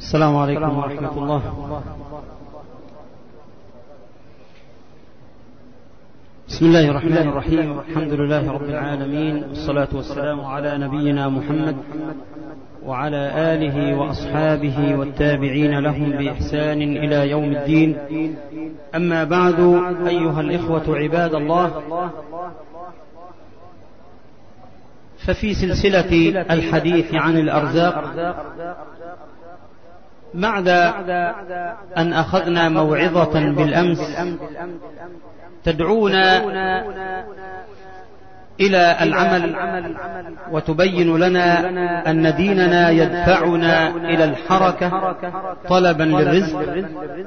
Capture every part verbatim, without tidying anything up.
السلام عليكم ورحمة الله. بسم الله الرحمن الرحيم. الحمد لله رب العالمين، والصلاة والسلام على نبينا محمد وعلى آله وأصحابه والتابعين لهم بإحسان إلى يوم الدين. أما بعد، أيها الإخوة عباد الله، ففي سلسلة الحديث عن الأرزاق، بعد أن أخذنا موعظة بالأمس تدعونا إلى العمل وتبين لنا أن ديننا يدفعنا إلى الحركة طلبا للرزق،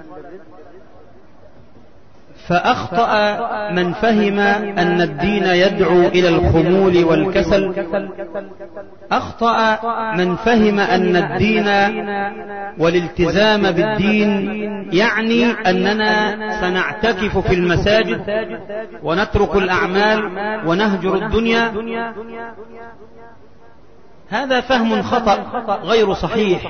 فأخطأ من فهم أن الدين يدعو إلى الخمول والكسل. أخطأ من فهم أن الدين والالتزام بالدين يعني أننا سنعتكف في المساجد ونترك الأعمال ونهجر الدنيا. هذا فهم خطأ غير صحيح.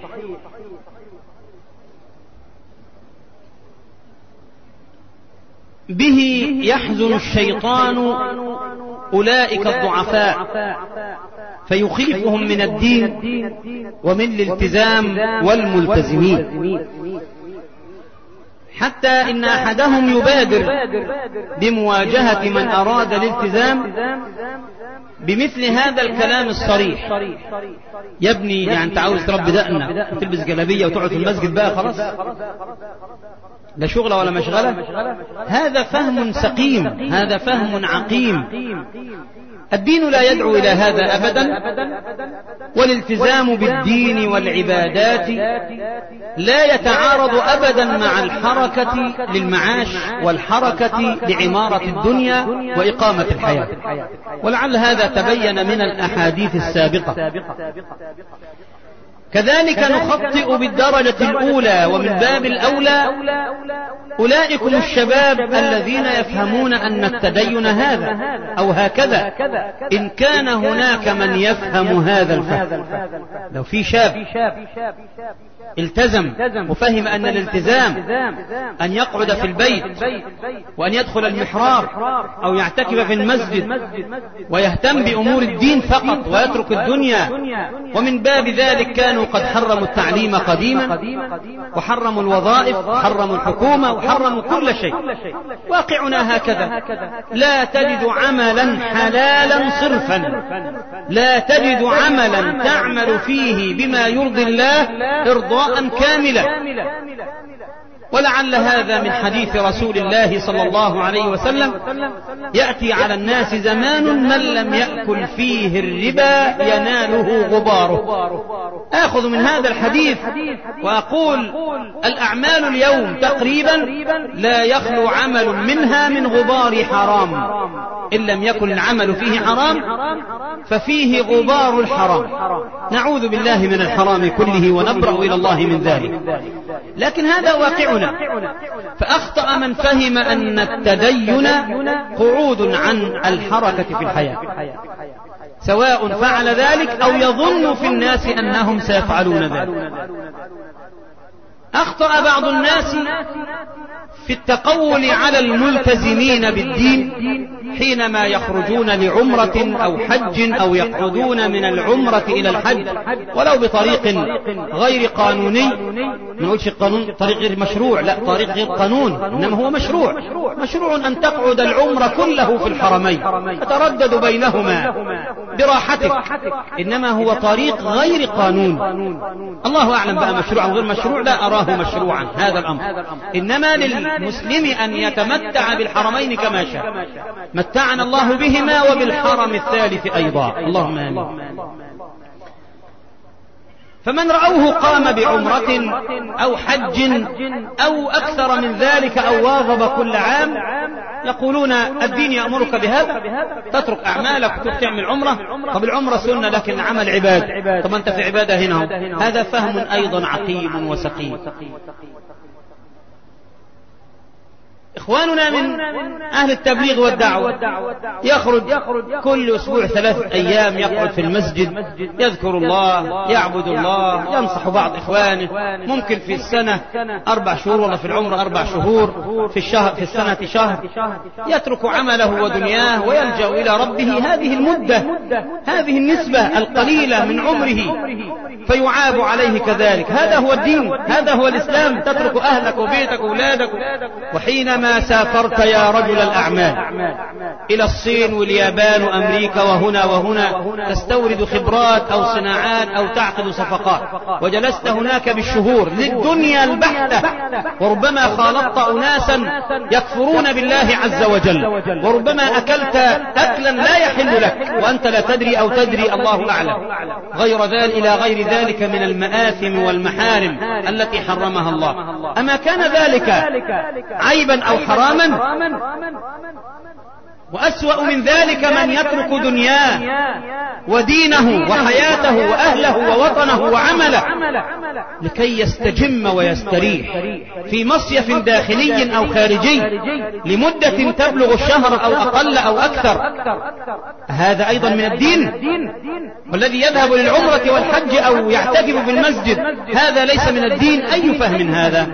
به يحزن الشيطان أولئك الضعفاء فيخيفهم من الدين ومن الالتزام والملتزمين، حتى إن أحدهم يبادر بمواجهة من أراد الالتزام بمثل هذا الكلام الصريح: يا ابني، يعني انت عاوز تربي دقنة وتلبس جلابية وتقعد في المسجد بقى خلاص، لا شغلة ولا مشغلة؟ هذا فهم سقيم، هذا فهم عقيم. الدين لا يدعو إلى هذا أبدا، والالتزام بالدين والعبادات لا يتعارض أبدا مع الحركة للمعاش والحركة لعمارة الدنيا وإقامة الحياة. ولعل هذا تبين من الأحاديث السابقة. كذلك نخطئ بالدرجة الأولى ومن باب الأولى أولئكم الشباب الذين يفهمون أن التدين هذا أو هكذا، إن كان هناك من يفهم هذا الفهم. لو في شاب التزم وفهم أن الالتزام أن يقعد في البيت وأن يدخل المحراب أو يعتكف في المسجد ويهتم بأمور الدين فقط ويترك الدنيا، ومن باب ذلك كانوا قد حرموا التعليم قديما وحرموا الوظائف وحرموا الحكومة وحرموا كل شيء. واقعنا هكذا، لا تجد عملا حلالا صرفا، لا تجد عملا تعمل فيه بما يرضي الله إرضاء كاملا. ولعل هذا من حديث رسول الله صلى الله عليه وسلم: يأتي على الناس زمان من لم يأكل فيه الربا يناله غباره. آخذ من هذا الحديث وأقول: الأعمال اليوم تقريبا لا يخلو عمل منها من غبار حرام. إن لم يكن العمل فيه حرام ففيه غبار الحرام. نعوذ بالله من الحرام كله ونبرأ إلى الله من ذلك. لكن هذا واقعنا. فأخطأ من فهم أن التدين قعود عن الحركة في الحياة، سواء فعل ذلك أو يظن في الناس أنهم سيفعلون ذلك. أخطأ بعض الناس في التقول على الملتزمين بالدين حينما يخرجون لعمرة أو حج أو يقعدون من العمرة إلى الحج ولو بطريق غير قانوني. ما نقولش قانون طريق غير مشروع، لا، طريق غير قانون، إنما هو مشروع. مشروع أن تقعد العمرة كله في الحرمين تتردد بينهما براحتك، إنما هو طريق غير قانون. الله أعلم بقى مشروع أو غير مشروع، لا أراه مشروعا هذا الأمر. إنما للمسلم أن يتمتع بالحرمين كما شاء، متعنا الله بهما وبالحرم الثالث أيضا، اللهم آمين. فمن رأوه قام بعمرة أو حج أو أكثر من ذلك أو واظب كل عام يقولون: الدين يأمرك بهذا، تترك أعمالك وتروح تعمل عمرة. طب العمرة سنة لكن العمل عبادة، طب أنت في عبادة هنا. هذا فهم أيضا عقيم وسقيم. إخواننا من أهل التبليغ والدعوة يخرج كل أسبوع ثلاث أيام يقعد في المسجد يذكر الله يعبد الله ينصح بعض إخوانه، ممكن في السنة أربع شهور ولا في العمر أربع شهور، في الشهر في السنة شهر، يترك عمله ودنياه ويلجأ إلى ربه هذه المدة، هذه النسبة القليلة من عمره، فيعاب عليه كذلك. هذا هو الدين، هذا هو الإسلام. تترك أهلك وبيتك وأولادك. وحينما سافرت يا رجل الأعمال إلى الصين واليابان وأمريكا وهنا وهنا تستورد خبرات أو صناعات أو تعقد صفقات، وجلست هناك بالشهور للدنيا البحتة، وربما خالطت أناسا يكفرون بالله عز وجل، وربما أكلت أكلا لا يحل لك وأنت لا تدري أو تدري الله أعلم، غير ذلك إلى غير ذلك من المآثم والمحارم التي حرمها الله. أما كان ذلك عيبا أو حراما؟ وأسوأ من ذلك من يترك دنياه ودينه وحياته وأهله ووطنه وعمله لكي يستجم ويستريح في مصيف داخلي أو خارجي لمدة تبلغ الشهر أو أقل أو أكثر. هذا أيضا من الدين. والذي يذهب للعمرة والحج أو يعتكف في المسجد هذا ليس من الدين. أي فهم هذا؟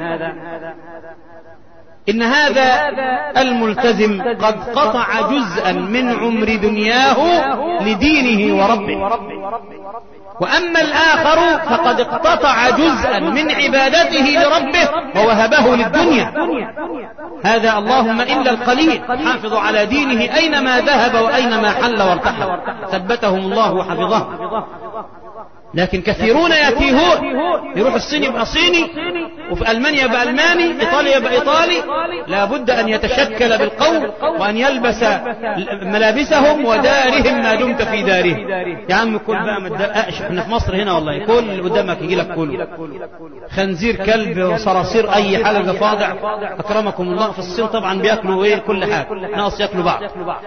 إن هذا الملتزم قد قطع جزءا من عمر دنياه لدينه وربه، وأما الآخر فقد اقتطع جزءا من عبادته لربه ووهبه للدنيا. هذا اللهم إلا القليل حافظ على دينه أينما ذهب وأينما حل وارتحل، ثبتهم الله وحفظه. لكن كثيرون يتيهون، يروح الصين يبقى صيني، وفي ألمانيا يبقى ألماني، إيطاليا يبقى إيطالي. لا بد أن يتشكل بالقوم وأن يلبس ملابسهم ودارهم ما دمت في داره. يا عم كل بقى مدققش، احنا في مصر هنا والله كل قدامك يجي لك كله، خنزير كلب وصراصير أي حاجة فاضع أكرمكم الله. في الصين طبعا بيأكلوا إيه كل حاجة، ناقص يأكلوا بعض،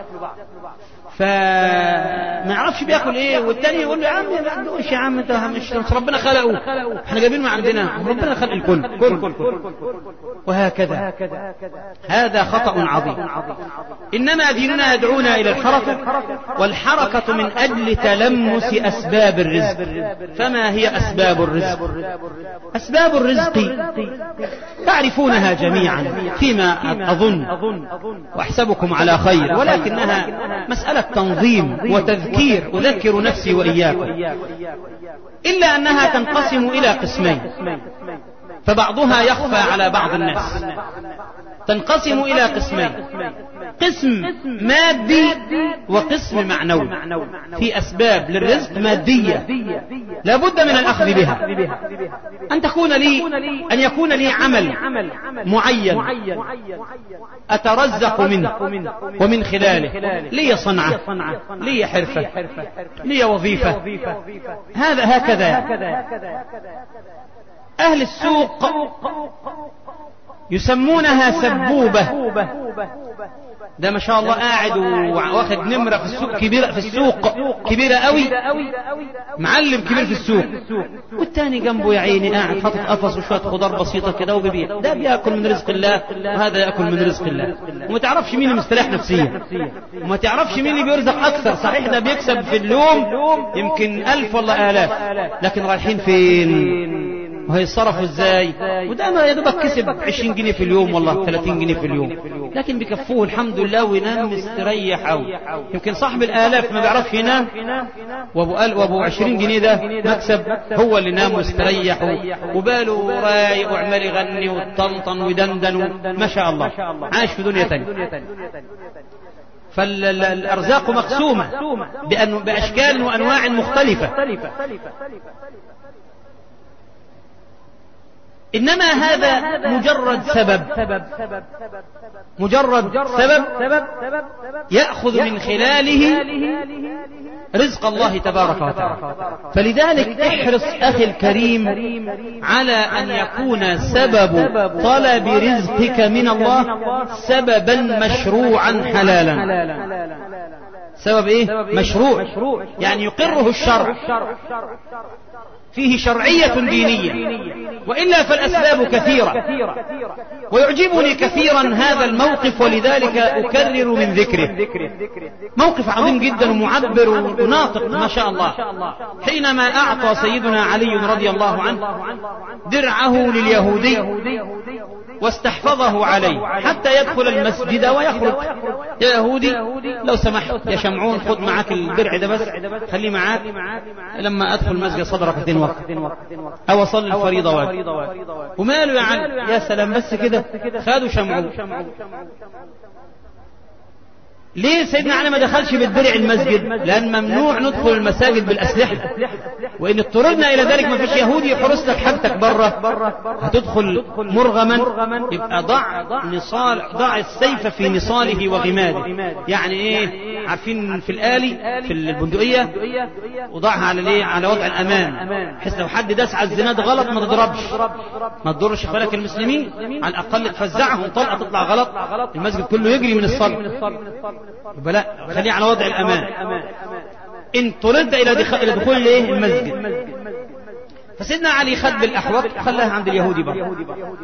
فما يعرفش بياكل ايه، والتاني يقول له يا عم ما عندوش يا عم انت مش ربنا خلقه، احنا جايبين ما عندنا، ربنا خلق الكل كل كل كل وهكذا. هذا خطأ عظيم. انما ديننا يدعونا الى الحركة، والحركة من اجل تلمس اسباب الرزق. فما هي اسباب الرزق؟ اسباب الرزق تعرفونها جميعا فيما اظن واحسبكم على خير، ولكنها مسألة تنظيم وتذكير أذكر نفسي وإياكم، إلا أنها تنقسم إلى قسمين، فبعضها يخفى على بعض الناس. تنقسم إلى قسمين، قسم مادي وقسم معنوي. في أسباب للرزق مادية لا بد من الأخذ بها، أن تكون لي أن يكون لي عمل معين أترزق منه ومن خلاله، لي صنعة، لي حرفة، لي وظيفة. هذا هكذا. أهل السوق يسمونها سبوبة. ده ما شاء الله قاعد واخد نمرة في السوق كبيرة، في السوق كبيرة قوي، معلم كبير في السوق، والتاني جنبه يا عيني قاعد حاطط قفص وشوية خضار بسيطة كده وبيبيع. ده بياكل من رزق الله وهذا ياكل من رزق الله، وما تعرفش مين اللي مستريح نفسيا، وما تعرفش مين اللي بيرزق اكثر. صحيح ده بيكسب في اليوم يمكن ألف ولا آلاف، لكن رايحين فين وهيصرفوا ازاي؟ وده ما يدوبك كسب عشرين جنيه في اليوم والله ثلاثين جنيه في اليوم، لكن بيكفوه الحمد لله وينام مستريح. أو يمكن صاحب الآلاف ما بيعرفش ينام، وابو وابو عشرين جنيه ده مكسب، هو اللي نام مستريح وباله رايق وعمال يغني وطنطن ودندن ما شاء الله، عايش في دنيا تانية. فالأرزاق مقسومة بأشكال وأنواع مختلفة. إنما هذا مجرد سبب، مجرد سبب يأخذ من خلاله رزق الله تبارك وتعالى. فلذلك احرص أخي الكريم على أن يكون سبب طلب رزقك من الله سببا مشروعا حلالا. سبب ايه؟ مشروع، يعني يقره الشرع. فيه شرعية دينية، وإلا فالأسباب كثيرة. ويعجبني كثيرا هذا الموقف، ولذلك أكرر من ذكره. موقف عظيم جدا ومعبر وناطق ما شاء الله، حينما أعطى سيدنا علي رضي الله عنه درعه لليهودي واستحفظه عليه حتى يدخل المسجد ويخرج. يا يهودي لو سمحت يا شمعون خذ معك الدرع ده، بس خليه معك لما أدخل المسجد صدر ركعتين وقت أو أصلي الفريضة وقت. وماله يا علي؟ يا سلام بس كده. خدوا شمعون. ليه سيدنا علي ما دخلش بالدرع المسجد؟ لأن ممنوع ندخل المساجد بالأسلحة، وإن اضطررنا إلى ذلك ما فيش يهودي يحرس لك حاجتك بره، هتدخل مرغما. يبقى ضع نصال، ضع السيف في نصاله وغماده. يعني إيه؟ عارفين في الآلي في البندقية، وضعها على ليه؟ على وضع الأمان، بحيث لو حد داس على الزناد غلط ما تضربش، ما تضرش فلك المسلمين، على الأقل تفزعهم طلقة تطلع غلط المسجد كله يجري من الصلاة. يبقى لا، خليه على وضع الأمان. إن طردت إلى دخول إيه؟ المسجد. فسيدنا علي خد بالأحوط وخلاها عند اليهودي بقى.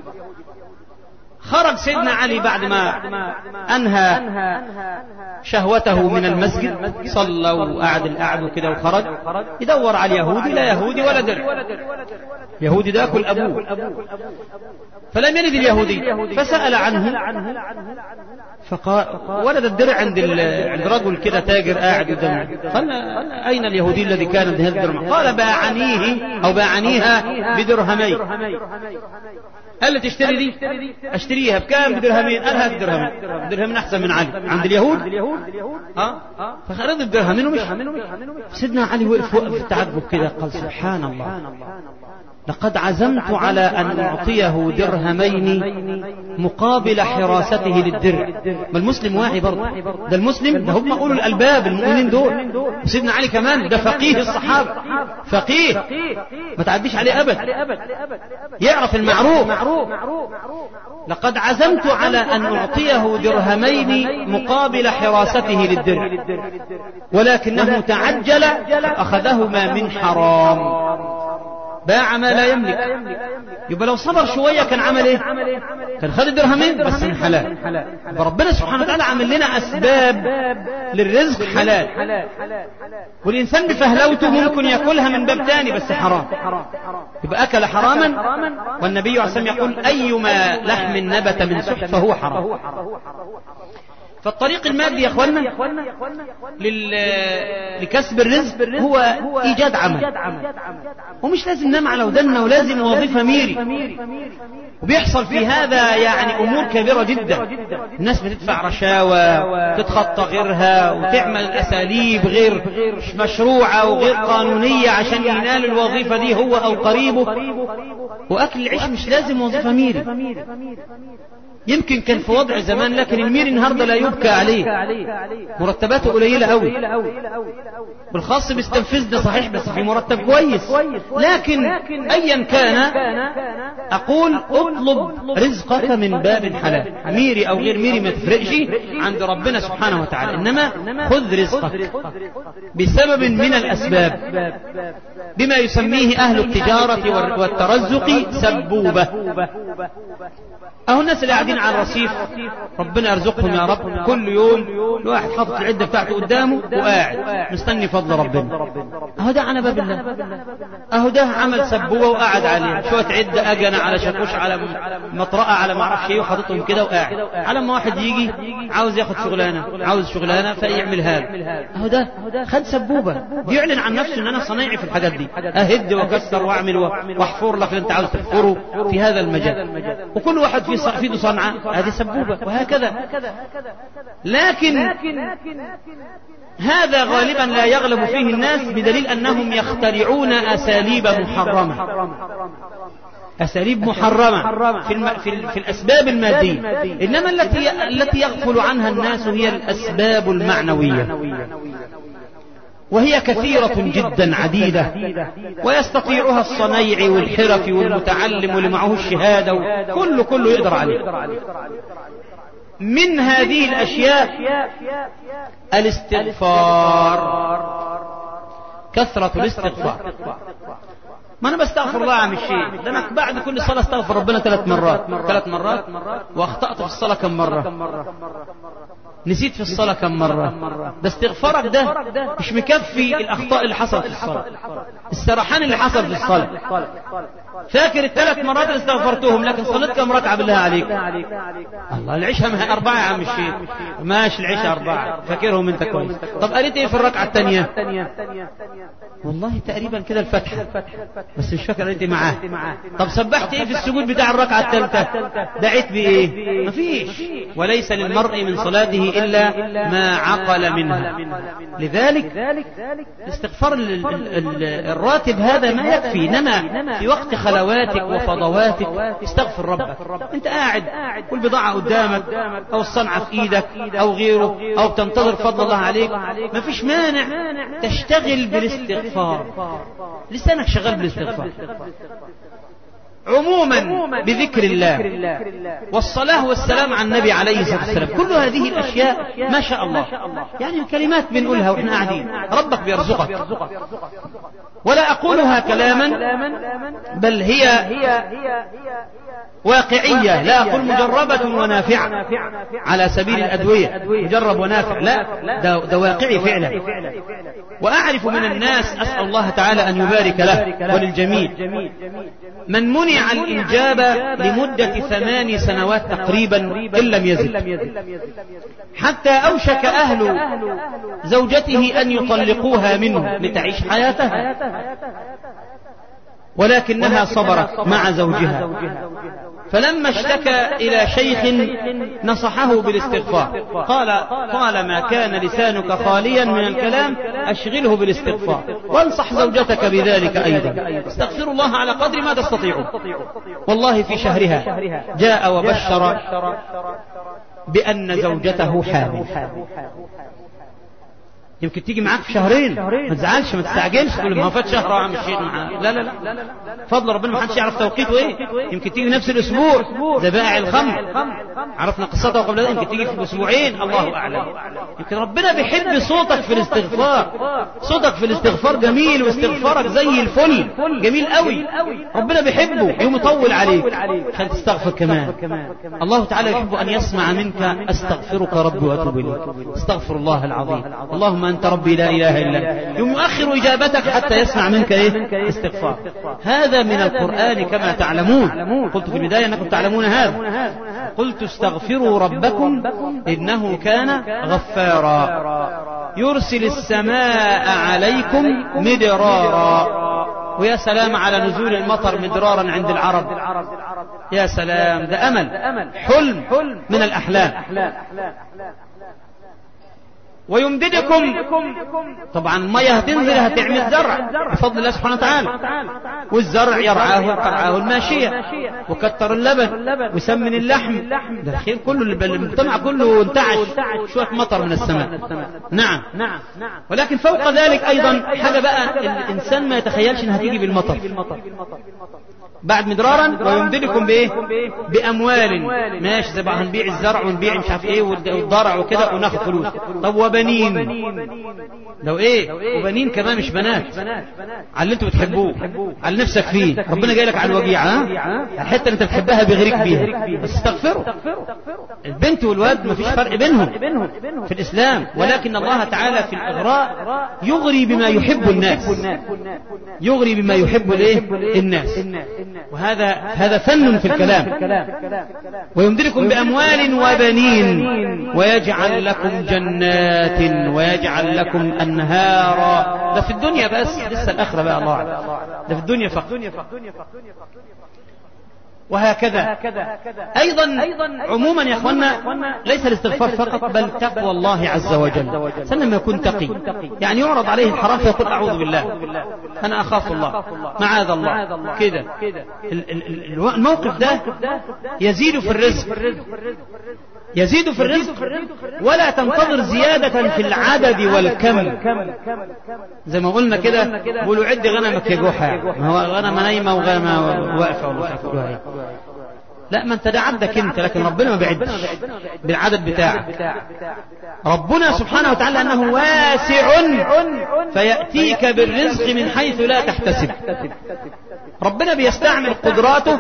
خرج سيدنا علي بعد ما أنهى شهوته من المسجد، صلى وقعد القعد وكده وخرج يدور على اليهودي، لا يهودي ولا درع. يهودي ده كل أبوه، فلم يلد اليهودي. فسأل عنه فقال ولد الدرع عند عند رجل كده تاجر قاعد قدامه. قال أين اليهودي الذي كان عنده الدرع؟ قال باعنيه أو باعنيها بدرهمين. قال له تشتري دي؟ اشتريها بكام؟ بدرهمين. قال هات درهمين، درهمين احسن من علي عند اليهود. اه فخرج الدرهمين ومش. سيدنا علي وقف وقف في التعجب كده، قال سبحان الله، لقد عزمت على أن أعطيه درهمين مقابل حراسته للدرع. ما المسلم واعي برضه، ده المسلم ده هم أولو الألباب المؤمنين دول. وسيدنا علي كمان ده فقيه الصحابة، فقيه ما تعديش عليه أبد، يعرف المعروف. لقد عزمت على أن أعطيه درهمين مقابل حراسته للدرع، ولكنه تعجل أخذهما من حرام، باع ما لا يملك. يبقى لو صبر شوية كان عمل ايه؟ كان خد الدرهمين بس من حلال. فربنا سبحانه وتعالى عمل لنا أسباب للرزق حلال، والإنسان بفهلوته ممكن يأكلها من باب تاني بس حرام، يبقى أكل حراما. والنبي عليه الصلاة والسلام يقول أيما لحم نبت من سحت فهو حرام. فالطريق المادي يا اخوانا لكسب الرزق هو ايجاد عمل، ومش لازم ننام على ودنا، ولازم وظيفة ميري. وبيحصل في هذا يعني امور كبيرة جدا. الناس بتدفع رشاوى، تتخطى غيرها، وتعمل اساليب غير مشروعة وغير قانونية عشان ينال الوظيفة دي هو او قريبه. واكل العيش مش لازم وظيفة ميري. يمكن كان في وضع زمان، لكن الميري النهارده لا يبكى عليه، مرتباته قليله قوي. بالخاص بيستنفذنا صحيح بس في مرتب كويس، لكن ايا كان اقول اطلب رزقك من باب حلال، ميري او غير ميري ما تفرقش عند ربنا سبحانه وتعالى، انما خذ رزقك بسبب من الاسباب، بما يسميه اهل التجاره والترزق سبوبه. اهو الناس اللي قاعدين على الرصيف ربنا يرزقهم يا رب، كل يوم الواحد حاطط العده بتاعته قدامه وقاعد مستني فضل ربنا. اهو ده على باب الله، اهو ده عمل سبوبه وقاعد عليه شويه عده اجنه على شاكوش على مطرقه على ما اعرفش ايه، وحاططهم كده وقاعد. على ما واحد يجي عاوز ياخد شغلانه، عاوز شغلانه فيعملها له. اهو ده خد سبوبه، بيعلن عن نفسه ان انا صنايعي في الحاجات دي، اهد واكسر واعمل واحفر لك اللي انت عاوز تحفره في هذا المجال. وكل واحد في في ايده صنعه، هذه سبوبه، وهكذا. لكن هذا غالبا لا يغلب فيه الناس، بدليل انهم يخترعون اساليب محرمه، اساليب محرمه في, الم... في, ال... في الاسباب الماديه. انما التي التي يغفل عنها الناس هي الاسباب المعنويه، وهي كثيرة جدا عديدة، ويستطيعها الصنيع والحرف والمتعلم واللي معه الشهادة، وكل كله يقدر عليه. من هذه الأشياء الاستغفار، كثرة الاستغفار. ما أنا بستغفر الله عن الشيء، ده أنا بعد كل صلاة استغفر ربنا ثلاث مرات ثلاث مرات وأخطأت في الصلاة كم مرة؟ نسيت في الصلاة كم مرة؟ ده استغفارك ده مش مكفي الأخطاء اللي حصلت في الصلاة، السرحان اللي حصل في الصلاة. فاكر الثلاث مرات اللي استغفرتهم، لكن صليت كم ركعة بالله عليك؟ الله العشاء ما أربعة يا عم الشيخ، ماشي العشاء أربعة، فاكرهم أنت كويس. طب قريت إيه في الركعة الثانية؟ والله تقريبا كده الفتحة، بس مش فاكر قريت إيه معاه. طب سبحت إيه في السجود بتاع الركعة الثالثة؟ دعيت بإيه؟ مفيش. وليس للمرء من صلاته إلا ما عقل منها. لذلك الاستغفار الراتب هذا ما يكفي، إنما في وقت خلواتك وفضواتك استغفر ربك. انت قاعد والبضاعة قدامك او الصنعة في ايدك او غيره او تنتظر فضل الله عليك، ما فيش مانع تشتغل بالاستغفار، لسانك شغال بالاستغفار عموما بذكر الله والصلاة والسلام على النبي عليه الصلاة والسلام. كل هذه الأشياء ما شاء الله يعني كلمات بنقولها وإحنا قاعدين، ربك بيرزقك. ولا أقولها كلاما بل هي واقعية، لا أقول مجربة ونافعة على سبيل الأدوية، مجرب ونافع، لا ده, ده واقعي فعلا. وأعرف من الناس، أسأل الله تعالى أن يبارك له وللجميع، من منع الإنجاب لمدة ثمان سنوات تقريبا إن لم يزل، حتى أوشك أهل زوجته أن يطلقوها منه لتعيش حياتها، ولكنها صبرت مع زوجها. فلما اشتكى إلى شيخ نصحه بالاستغفار، قال طالما كان لسانك خاليا من الكلام أشغله بالاستغفار، وانصح زوجتك بذلك أيضا. استغفر الله على قدر ما تستطيعون. والله في شهرها جاء وبشر بأن زوجته حامل. يمكن تيجي معاك في شهرين، ما تزعلش ما تستعجلش تقول ما فات شهر وعم الشيء معاه، لا لا لا فضل ربنا ما حدش يعرف توقيته ايه. يمكن تيجي نفس الاسبوع زي بائع الخمر، عرفنا قصته قبل ذلك، يمكن تيجي في اسبوعين الله اعلم. يمكن ربنا بيحب صوتك في الاستغفار، صوتك في الاستغفار جميل واستغفارك زي الفل جميل قوي، ربنا بيحبه يوم يطول عليك عشان تستغفر كمان. الله تعالى يحب ان يسمع منك استغفرك ربي واتوب اليك، استغفر الله العظيم، اللهم أنت ربي لا إله إلا أنت. يوم يؤخر إجابتك حتى يسمع منك إيه؟ استغفار. هذا من القرآن كما تعلمون، قلت في البداية أنكم تعلمون هذا، قلت استغفروا ربكم إنه كان غفارا يرسل السماء عليكم مدرارا. ويا سلام على نزول المطر مدرارا عند العرب، يا سلام، ده أمل، حلم من الأحلام. ويمددكم، طبعا مية هتنزل هتعمل زرع بفضل الله سبحانه وتعالى، والزرع يرعاه ترعاه الماشية، وكتر اللبن وسمن اللحم، ده الخير كله، المجتمع كله انتعش شوية مطر من السماء. نعم، ولكن فوق ذلك أيضا حاجة بقى الإنسان ما يتخيلش انها تيجي بالمطر بعد مدرارا. ويمددكم بايه؟ باموال، ماشي زي بقى هنبيع الزرع ونبيع مش عارف ايه والضرع وكده وناخد فلوس. طب وبنين، لو ايه وبنين كمان مش بنات، على اللي انتوا بتحبوه، على نفسك فيه، ربنا جاي لك على الوجيعه، ها الحته اللي انت بتحبها بيغريك بيها، بس استغفروا. البنت والواد مفيش فرق بينهم في الاسلام، ولكن الله تعالى في الاغراء يغري بما يحب الناس، يغري بما يحب الايه الناس، وهذا هذا فن في الكلام. ويمددكم بأموال وبنين ويجعل لكم جنات ويجعل لكم أنهارا. ده في الدنيا بس، لسه الآخرة بقى الله أعلم، ده في الدنيا فقط. وهكذا أيضا عموما يا أخوانا، ليس الاستغفار فقط بل تقوى الله عز وجل. سنما يكون تقي، يعني يعرض عليه الحرام فيقول أعوذ بالله أنا أخاف الله معاذ الله كده. الموقف ده يزيد في الرزق، يزيد في الرزق، ولا تنتظر زيادة في العدد والكم. زي ما قلنا كده قولوا عد غنمك يا جوحة، ما هو غنم نايمة وغنم واقفة ولا لا، ما انت ده عدك انت، لكن ربنا ما بيعدش بالعدد بتاعك. ربنا سبحانه وتعالى أنه واسع فيأتيك بالرزق من حيث لا تحتسب. ربنا بيستعمل قدراته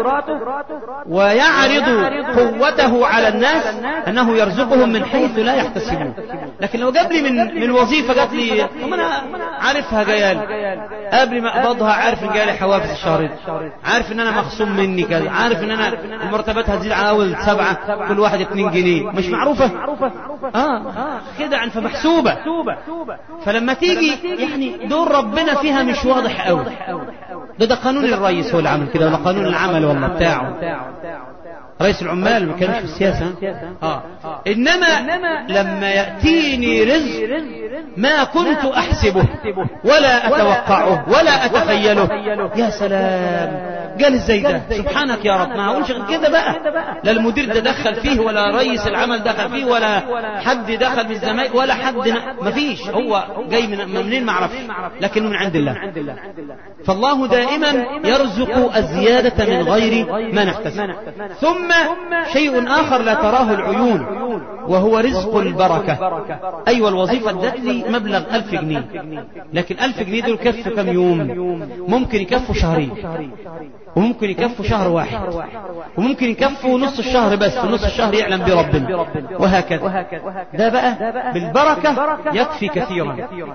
ويعرض قوته على الناس أنه يرزقهم من حيث لا يحتسبون. لكن لو جاب لي من من وظيفة جات لي طب أنا عارفها جاية لي، قبل ما أقبضها عارف إن جاية لي حوافز الشهر، عارف إن أنا مخصوم مني كذا، عارف إن أنا المرتبات هتزيد على أول سبعة كل واحد اتنين جنيه، مش معروفة؟ آه كده عن فمحسوبة. فلما تيجي يعني دور ربنا فيها مش واضح قوي. ده ده قانون الرئيس هو اللي عمل كده، ولا قانون العمل ولا بتاعه؟ رئيس العمال ما كانش في السياسة. آه. إنما لما يأتيني رزق ما كنت أحسبه ولا أتوقعه ولا أتخيله، يا سلام، قال ازاي ده؟ سبحانك يا رب. ما هقولش غير كده بقى، لا المدير ده دخل فيه ولا رئيس العمل دخل فيه ولا حد دخل من الزمايل ولا حد ن... مفيش، هو جاي من منين ما اعرفش، لكن من عند الله. فالله دائما يرزق الزيادة من غير ما نحتسب. ثم شيء آخر لا تراه العيون وهو رزق البركة. أيوة الوظيفة ادت لي مبلغ ألف جنيه، لكن ألف جنيه دول كفوا كم يوم؟ ممكن يكفوا شهرين، وممكن يكفوا شهر واحد، وممكن يكفوا نص الشهر بس، ونص الشهر يعلم بربنا، وهكذا. ده بقى بالبركة يكفي كثيرا.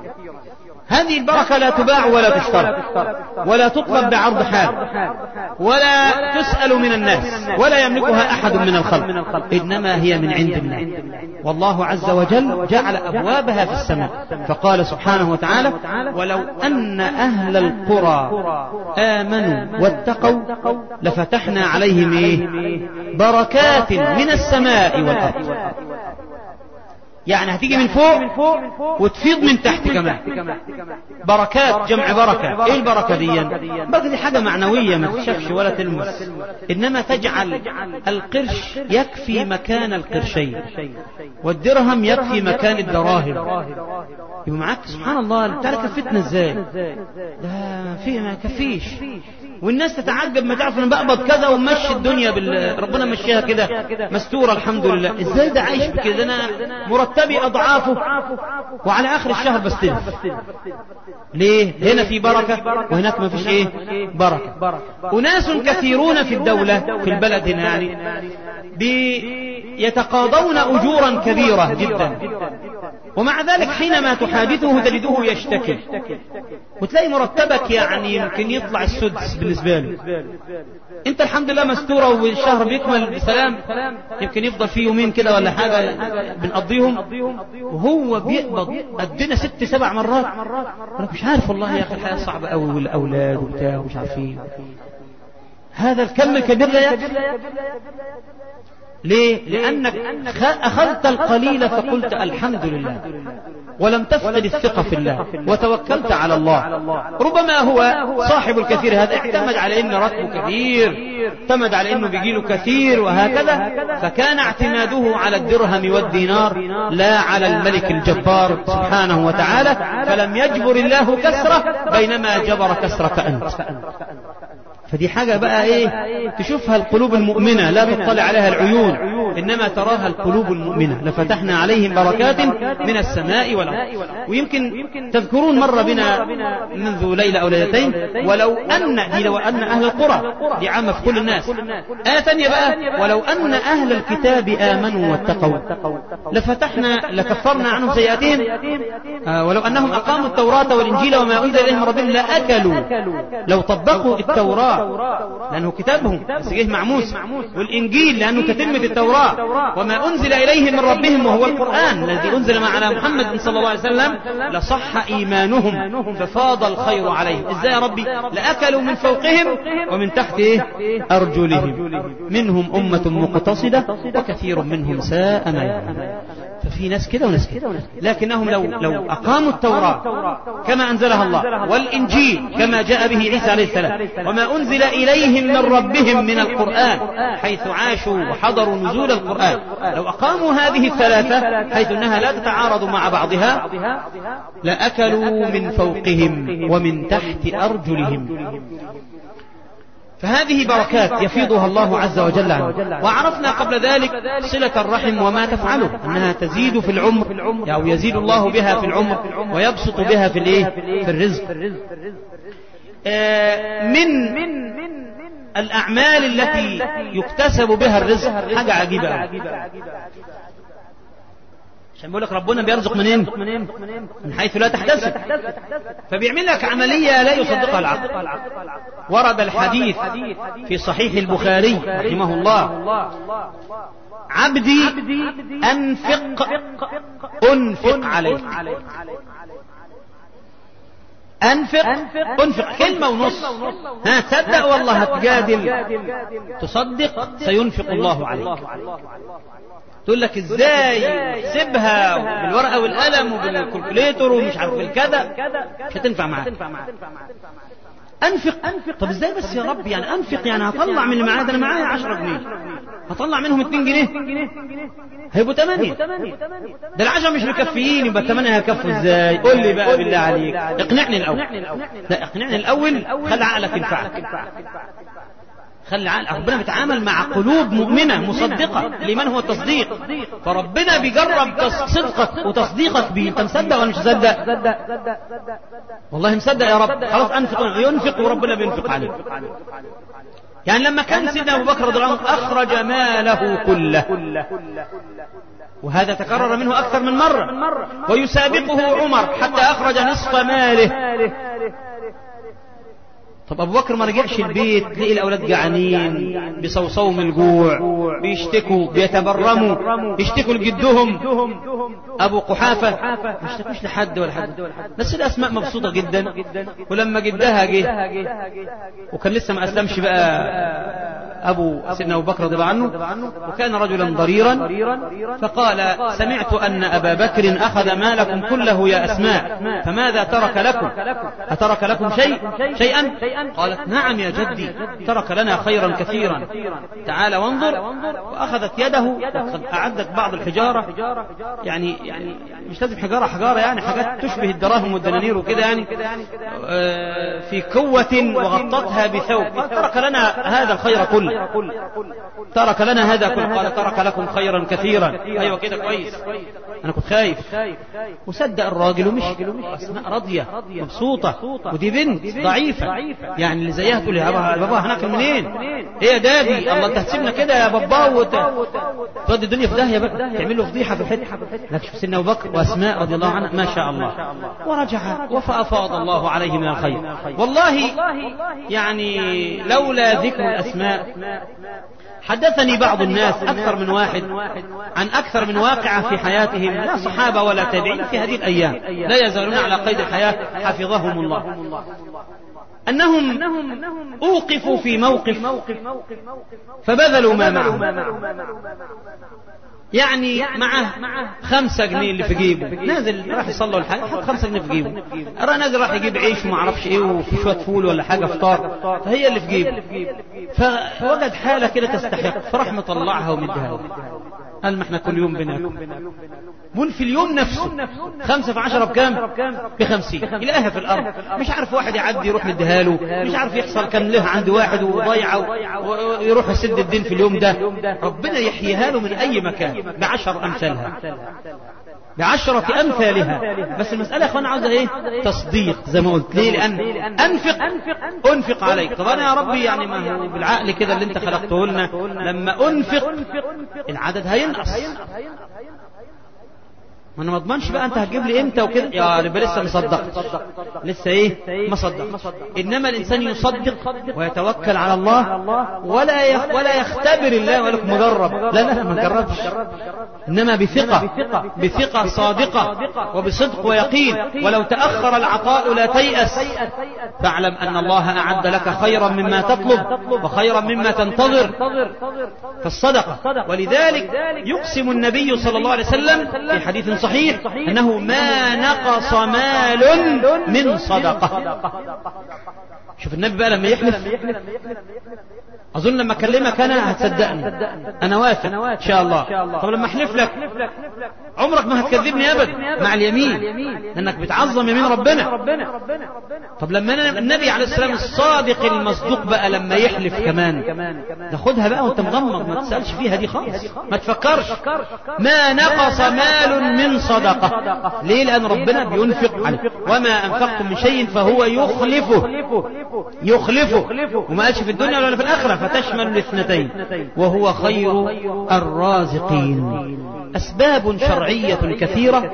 هذه البركة لا تباع ولا تشترى ولا تطلب بعرض حال ولا تسأل من الناس ولا يملكها أحد من الخلق، إنما هي من عند الله. والله عز وجل جعل أبوابها في السماء، فقال سبحانه وتعالى: ولو أن أهل القرى آمنوا واتقوا لفتحنا عليهم إيه؟ بركات من السماء والأرض. يعني هتيجي من فوق وتفيض من تحت كمان. بركات جمع بركة. ايه البركة دي؟ بركة دي حاجة معنوية ما تشافش ولا تلمس، انما تجعل القرش يكفي مكان القرشين، والدرهم يكفي مكان الدراهم. يبقى معاك سبحان الله انت كفتنا ازاي؟ ده فيه ما كفيش، والناس تتعجب ما تعرف ان بقبض كذا ومشي الدنيا بال... ربنا مشيها كده مستورة الحمد لله. ازاي ده عايش بكده؟ انا مرتبي اضعافه وعلى اخر الشهر بستلف. ليه؟ هنا في بركة وهناك ما فيش ايه بركة. وناس كثيرون في الدولة في البلد هنا يعني بيتقاضون اجورا كبيرة جدا، ومع ذلك حينما تحادثه تجده يشتكي، وتلاقي مرتبك يعني يمكن يطلع السدس بالنسبة له. انت الحمد لله مستورة والشهر بيكمل بسلام، يمكن يفضل فيه يومين كده ولا حاجة بنقضيهم، وهو بيقبض قدنا ست سبع مرات. انا مش عارف والله يا اخي الحياة صعبة قوي والاولاد وبتاع ومش عارفين. هذا الكم الكبير لا يكفي. ليه؟ لأنك أخذت القليل فقلت الحمد لله، ولم تفقد الثقة في الله وتوكلت على الله. ربما هو صاحب الكثير هذا اعتمد على أن راتبه كثير، اعتمد على أنه بيجيله كثير وهكذا، فكان اعتماده على الدرهم والدينار لا على الملك الجبار سبحانه وتعالى، فلم يجبر الله كسرة بينما جبر كسرة أنت. فدي حاجة بقى ايه تشوفها القلوب المؤمنة، لا تطلع عليها العيون، انما تراها القلوب المؤمنة. لفتحنا عليهم بركات من السماء والارض. ويمكن تذكرون مرة بنا منذ ليلة او ليلتين ولو ان دي لو ان اهل القرى دي عامة في كل الناس. آية ثانية بقى: ولو ان اهل الكتاب امنوا واتقوا لفتحنا لكفرنا عنهم سيئاتهم آه ولو انهم اقاموا التوراة والانجيل وما انزل اليهم ربهم لاكلوا. لو طبقوا التوراة لأنه كتابهم بس جه مع موسى، والإنجيل لأنه تتمة التوراة، وما أنزل إليهم من ربهم وهو القرآن الذي أنزل على محمد صلى الله عليه وسلم، لصح إيمانهم ففاض الخير عليهم. إزاي يا ربي؟ لأكلوا من فوقهم ومن تحت أرجلهم، منهم أمة مقتصدة وكثير منهم ساء ما يعملون. ففي ناس كده وناس كده، لكنهم لو لو أقاموا التوراة كما أنزلها الله والإنجيل كما جاء به عيسى عليه السلام وما أنزل إليهم من ربهم من القرآن حيث عاشوا وحضروا نزول القرآن، لو أقاموا هذه الثلاثة حيث أنها لا تتعارض مع بعضها لأكلوا من فوقهم ومن تحت أرجلهم. فهذه بركات يفيضها الله عز وجل عنه. وعرفنا قبل ذلك صلة الرحم وما تفعله، أنها تزيد في العمر أو يزيد الله بها في العمر ويبسط بها في الإيه؟ في الرزق. من الأعمال التي يكتسب بها الرزق حاجة عجيبة. عشان بيقول لك ربنا بيرزق منين؟ من حيث لا تحتسب. فبيعمل لك عملية لا يصدقها العقل. ورد الحديث في صحيح البخاري رحمه الله: عبدي أنفق أنفق عليك. أنفق أنفق كلمة ونص، ها تصدق والله هتجادل تصدق سينفق الله عليك. تقول لك ازاي سيبها بالورقة والقلم وبالكالكوليتر ومش عارف بالكذا، مش هتنفع معاك. أنفق. طب ازاي بس يا رب؟ يعني أنفق يعني هطلع من اللي معايا ده، أنا معايا عشرة جنيه هطلع منهم اتنين جنيه هيبقوا تمانية، ده العشرة مش مكفيين، يبقى التمانية هيكفوا ازاي؟ قول لي بقى بالله عليك، اقنعني الأول. لا اقنعني الأول، خلي عقلك ينفعك. خلي عقل. ربنا بيتعامل مع قلوب مؤمنة مصدقة. الإيمان هو التصديق، فربنا بيجرب صدقك وتصديقك بيه. انت مصدق ولا مش مصدق؟ والله مصدق يا رب، خلاص أنفق. ينفق وربنا بينفق عليه. يعني لما كان سيدنا أبو بكر رضي الله عنه أخرج ماله كله، وهذا تكرر منه أكثر من مرة، ويسابقه عمر حتى أخرج نصف ماله. طب أبو بكر ما رجعش البيت لقي الأولاد جعانين بصوصوا من الجوع، بيشتكوا بيتبرموا، يشتكوا لجدهم أبو قحافة، ما يشتكوش لحد ولا حد، بس الأسماء مبسوطة جدا. ولما جدها جه وكان لسه ما أسلمش بقى أبو سيدنا أبو بكر رضي الله عنه، وكان رجلا ضريرا، فقال: سمعت أن أبا بكر أخذ مالكم كله يا أسماء، فماذا ترك لكم؟ أترك لكم شيء شيئا؟ قالت: نعم يا جدي، ترك لنا خيرا كثيرا. تعال وانظر. وأخذت يده وقد أعدت بعض الحجارة، يعني يعني مش لازم حجارة حجارة، يعني حاجات تشبه الدراهم والدنانير وكده، يعني في كوة وغطتها بثوب. ترك لنا هذا الخير كله، ترك لنا هذا كله. قال: ترك لكم خيرا كثيرا. أيوة كده كويس، أنا كنت خايف. وصدق الراجل ومشي. أسماء راضية مبسوطة، ودي بنت ضعيفة، يعني اللي زيها تقول: يا بابا هناكل منين؟ ايه يا دادي؟ الله انت هتسيبنا كده يا بابا وتودي الدنيا في داهية بقى، تعمل له فضيحة في الحته. لكن شوف سيدنا ابو بكر واسماء رضي الله عنها، ما شاء الله، ورجع وفأفاض الله عليه من الخير. والله يعني لولا ذكر الأسماء حدثني بعض الناس أكثر من واحد عن أكثر من واقعة في حياتهم، لا صحابة ولا تابعين في هذه الأيام، لا يزالون على قيد الحياة حفظهم الله، أنهم أوقفوا في موقف فبذلوا ما معهم. يعني معه خمسة جنيه اللي في جيبه، نازل راح يصلي الحاجة، حط خمسة جنيه في جيبه، أرى نازل راح يجيب عيش وما عرفش ايه وفي شوية فول ولا حاجة فطار، فهي اللي في جيبه، فوجد حالة كده تستحق، فراح مطلعها ومدها. قال: ما احنا كل يوم بناكل، بون في اليوم نفسه خمسة في عشرة بكام؟ بخمسين. إلهها في الأرض، مش عارف واحد يعدي يروح نديها له، مش عارف يحصل كان له عند واحد وضيعه ويروح يسد الدين في اليوم ده. ربنا يحييها له من أي مكان بعشر أمثالها، بعشرة أمثالها. بس المسألة يا أخوان عاوزة إيه؟ تصديق زي ما قلت. ليه؟ لأن أنفق أنفق عليك. طب أنا يا ربي يعني ما هو بالعقل كده اللي أنت خلقته لنا، لما أنفق العدد هينقص، ما انا ما اضمنش بقى انت هتجيب لي امتى وكده، يا رب لسه مصدق، لسه ايه ما صدق. انما الانسان يصدق ويتوكل على الله، ولا يخ ولا يختبر الله ولا مجرب، لا لا ما جربش، انما بثقة بثقة صادقة وبصدق ويقين. ولو تأخر العطاء لا تيأس، فاعلم ان الله اعد لك خيرا مما تطلب وخيرا مما تنتظر في الصدقة. ولذلك يقسم النبي صلى الله عليه وسلم في حديث صحيح أنه ما نقص مال من صدقة. شوف النبي بقى لما يحلف، أظن لما أكلمك أنا هتصدقني، أنا واثق إن شاء الله. طب لما أحلف لك عمرك ما هتكذبني أبدا مع اليمين، لأنك بتعظم يمين ربنا. طب لما النبي عليه السلام الصادق المصدوق بقى لما يحلف كمان، ناخدها بقى وانت مغمض، ما تسألش فيها دي خالص، ما تفكرش. ما نقص مال من صدقة. ليه؟ لأن ربنا بينفق عليه. وما أنفقتم من شيء فهو يخلفه يخلفه وما قالش في الدنيا ولا في الآخرة، فتشمل الاثنتين، وهو خير الرازقين. أسباب شرعية كثيرة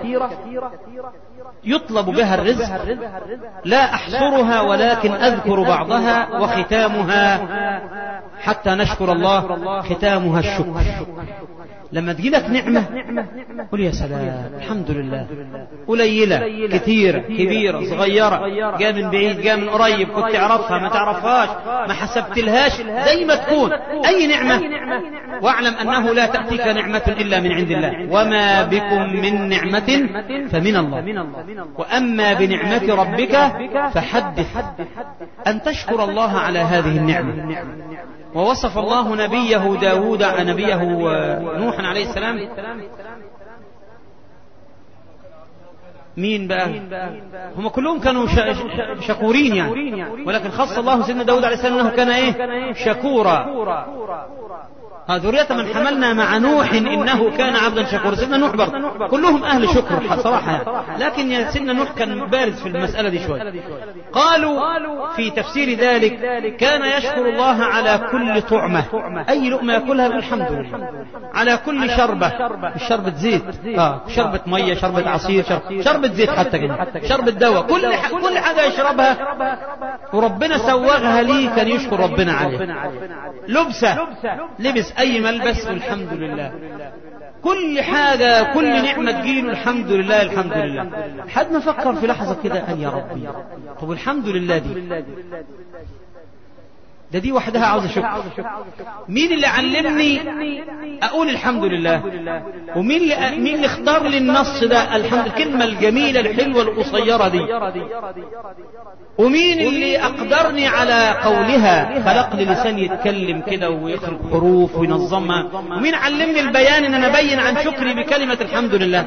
يطلب بها الرزق، لا أحصرها ولكن أذكر بعضها، وختامها حتى نشكر الله ختامها الشكر. لما تجيلك نعمة قل يا سلام الحمد لله، قليلة كثيرة كبيرة صغيرة، جاء من بعيد جاء من قريب، كنت تعرفها ما تعرفهاش ما حسبتلهاش، زي ما تكون أي نعمة، واعلم أنه لا تأتيك نعمة إلا من عند الله، وما بكم من نعمة فمن الله، وأما بنعمة ربك فحدث أن تشكر الله على هذه النعمة. ووصف الله نبيه داود نبيه نوح عليه السلام، مين بقى؟ هم كلهم كانوا شكورين يعني، ولكن خص الله سيدنا داود عليه السلام أنه كان إيه؟ شكورا. ذرية من حملنا مع نوح إنه كان عبدا شكورا. سيدنا نوح برضه كلهم أهل شكر صراحة يعني. لكن يا سيدنا نوح كان بارز في المسألة دي شوية. قالوا في تفسير ذلك كان يشكر الله على كل طعمة، أي لقمة يأكلها الحمد لله، على كل شربة، مش شربة زيت، آه شربة مية، شربة عصير، شربة, شربة زيت حتى كده، شربة دواء، كل كل حاجة يشربها وربنا سوغها لي كان يشكر ربنا عليه. لبسة لبس أي ملبس والحمد لله، كل حاجة كل نعمة تجيله الحمد لله الحمد لله. حد ما فكر في لحظة كده أن يا ربي طب الحمد لله دي ده دي وحدها عاوز شكر. مين اللي علمني أقول الحمد لله؟ ومين اللي مين اللي اختار لي النص ده الحمد، الكلمة الجميلة الحلوة القصيرة دي؟ ومين اللي أقدرني على قولها، خلق لي لسان يتكلم كده ويخرج حروف وينظمها؟ ومين علمني البيان ان انا ابين عن شكري بكلمة الحمد لله؟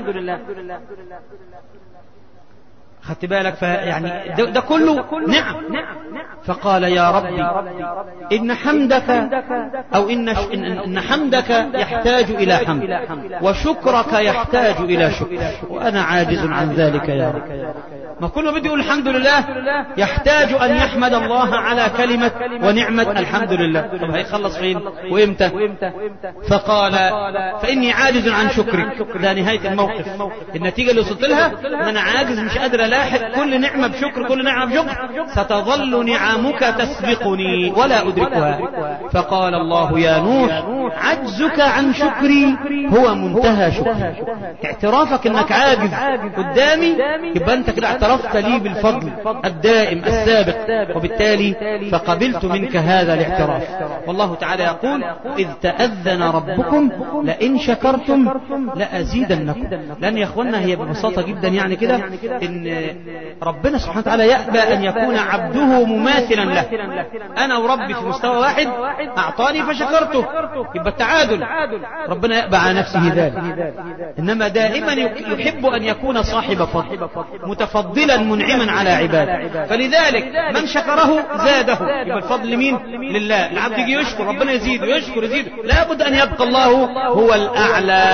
خدت بالك؟ يعني ده, ده كله نعم. فقال يا ربي إن حمدك أو إن, إن حمدك يحتاج إلى حمد، وشكرك يحتاج إلى شكر، وأنا عاجز عن ذلك يا رب. ما كله بدي يقول الحمد لله يحتاج أن يحمد الله على كلمة ونعمة الحمد لله. طب هيخلص فين وإمتى؟ فقال فإني عاجز عن شكرك. ده نهاية الموقف، النتيجة اللي وصلت لها أن أنا عاجز، مش قادر ألاحق كل نعمة بشكر، كل نعمة بشكر، ستظل نعمك تسبقني ولا أدركها. فقال الله يا نوح عجزك عن شكري هو منتهى شكري. اعترافك أنك عاجز قدامي يبقى أنت كده اعترفت لي بالفضل الدائم السابق، وبالتالي فقبلت منك هذا الاعتراف. والله تعالى يقول إذ تأذن ربكم لئن شكرتم لأزيدنكم. لأن يا أخوانا هي ببساطة جدا يعني كده إن ربنا سبحانه وتعالى يأبى أن يكون عبده مماثلا له. أنا وربي في مستوى واحد، أعطاني فشكرته، يبقى التعادل. ربنا يأبى على نفسه ذلك، إنما دائما يحب أن يكون صاحب فضل متفضلا منعما على عباده. فلذلك من شكره زاده، يبقى الفضل مين؟ لله. العبد يجي يشكر ربنا يزيده، يشكر يزيده. لابد أن يبقى الله هو الأعلى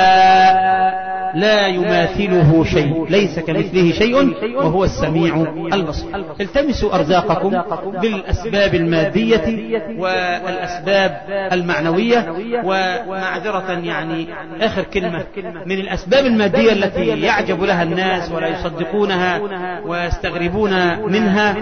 لا يماثله شيء، ليس كمثله شيء وهو السميع البصير. التمسوا أرزاقكم بالأسباب المادية والأسباب المعنوية. ومعذرة يعني آخر كلمة، من الأسباب المادية التي يعجب لها الناس ولا يصدقونها ويستغربون منها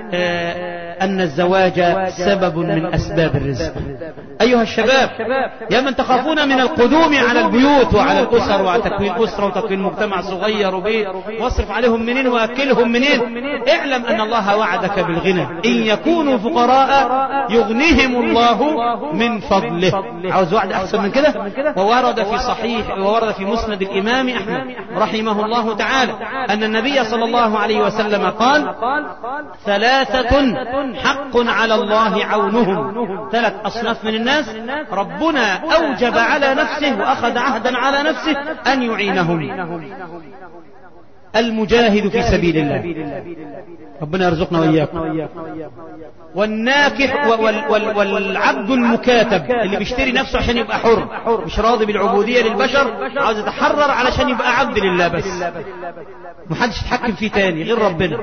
أن الزواج سبب من أسباب الرزق. أيها الشباب يا من تخافون من القدوم على البيوت وعلى الأسر وعلى تكوين أسرة وتكوين مجتمع صغير وبيت، واصرف عليهم منين وأكلهم منين، اعلم أن الله وعدك بالغنى. إن يكونوا فقراء يغنيهم الله من فضله. عاوز وعد أحسن من كده؟ وورد في صحيح وورد في مسند الإمام أحمد رحمه الله تعالى أن النبي صلى الله عليه وسلم قال ثلاثة حق على الله عونهم. ثلاث أصناف من الناس ربنا أوجب على نفسه وأخذ عهدا على نفسه أن يعينهم. المجاهد في سبيل الله، ربنا يرزقنا وإياكم. والناكح والعبد المكاتب اللي بيشتري نفسه عشان يبقى حر، مش راضي بالعبودية للبشر، عاوز يتحرر علشان يبقى عبد لله بس، محدش يتحكم فيه تاني غير ربنا.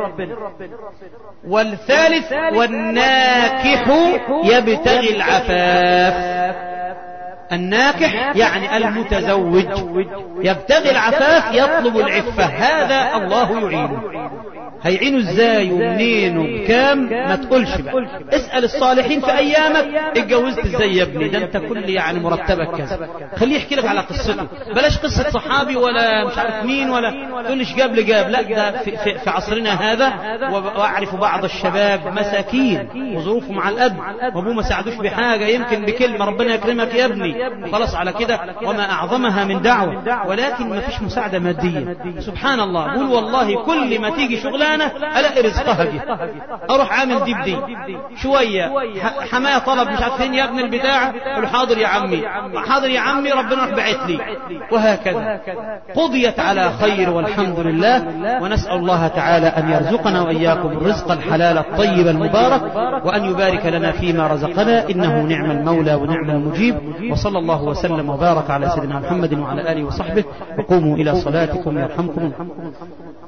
والثالث والناكح يبتغي العفاف. الناكح يعني المتزوج يبتغي العفاف، يطلب العفة، هذا الله يعينه. هيعينه ازاي ومنين وبكام ما تقولش بقى، اسأل الصالحين في ايامك اتجوزت ازاي يا ابني، ده انت كل يعني مرتبك كذا، خليه يحكي لك على قصته، بلاش قصة صحابي ولا مش عارف مين ولا تقولش جاب لي جاب، لا ده في, في, في عصرنا هذا. واعرف بعض الشباب مساكين وظروفهم على القد، وابوه ما ساعدوش بحاجة، يمكن بكلمة ربنا يكرمك يا ابني خلاص على كده، وما اعظمها من دعوة، ولكن ما فيش مساعدة مادية. سبحان الله، قول والله كل ما تيجي شغلانة الاقي رزقها جه، اروح عامل دي بدي شويه، حمايه طلب مش عارفين يا ابن البتاع، قول حاضر يا عمي، حاضر يا عمي، ربنا راح بعت لي، وهكذا قضيت على خير والحمد لله. ونسال الله تعالى ان يرزقنا واياكم الرزق الحلال الطيب المبارك، وان يبارك لنا فيما رزقنا، انه نعم المولى ونعم المجيب. وصلى الله وسلم وبارك على سيدنا محمد وعلى اله وصحبه، وقوموا الى صلاتكم يرحمكم الله.